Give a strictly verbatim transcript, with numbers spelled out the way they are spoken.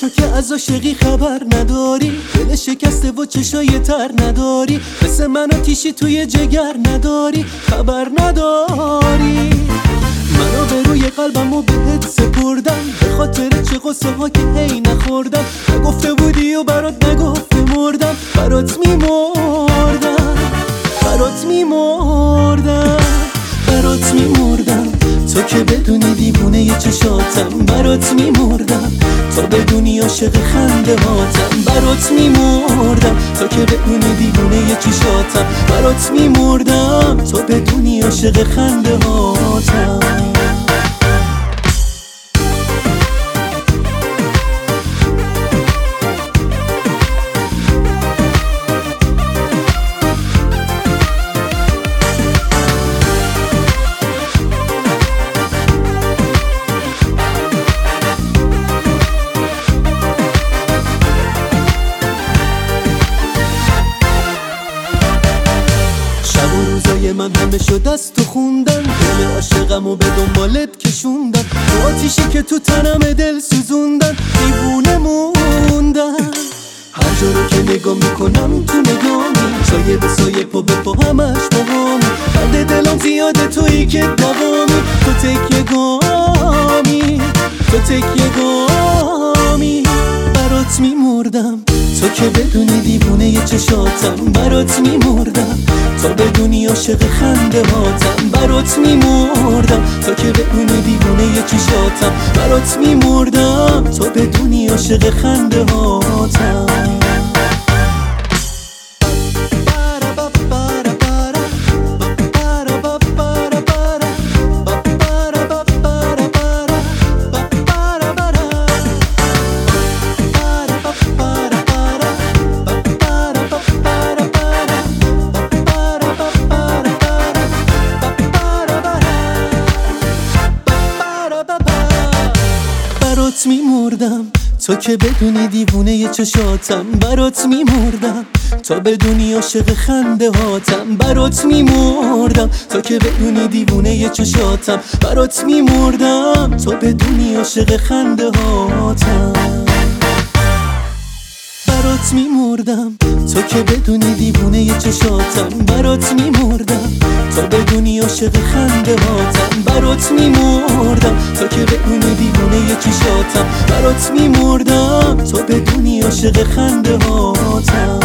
که از عاشقی خبر نداری، دل شکسته و چشای تر نداری، مثل من آتیشی توی جگر نداری، خبر نداری. منو به روی قلبمو بهت سپردم، به خاطر چه قصه ها که هی نخوردم. نگفته بودی و برات نگفته مردم، برات میمردم، برات میمردم، برات میمردم. تو که بدونی دیوونه ی چشاتم، برات میمردم. تو بدونی عاشق خنده هاتم، برات میمردم. تو که بدونی دیوونه ی چشاتم، برات میمردم. تو بدونی عاشق خنده هاتم. من همه شد از تو خوندم، دل عاشقمو به دنبالت کشوندم، تو آتیشی که تو تنم دل سوزوندن، دیوونه موندم. هر جا رو که نگاه میکنم تو نگامی، سایه به سایه پا به پا همش مهامی. درد دلم زیاده تویی که دوامی، تو تکیه گامی، تو تکیه گامی. برات میمردم. تو که بدونی دیوونه ی چشاتم، برات میمردم. تو بدونی عاشق خنده هاتم، برات میمردم. تو که بدونی دیوونه ی چشاتم، برات میمردم. تو بدونی عاشق خنده هاتم. برات میمردم. تو که بدونی دیوونه ی چشاتم، برات میمردم. تو بدونی عاشق خنده هاتم، برات میمردم. تو که بدونی دیوونه ی چشاتم، برات میمردم. تو بدونی عاشق خنده هاتم، برات میمردم. تو که بدونی دیوونه ی چشاتم، برات میمردم. تو بدونی عاشق خنده هاتم، برات میمردم. تو که بدونی دیوونه ی چشاتم، برات میمردم. تو بدونی عاشق خنده هاتم.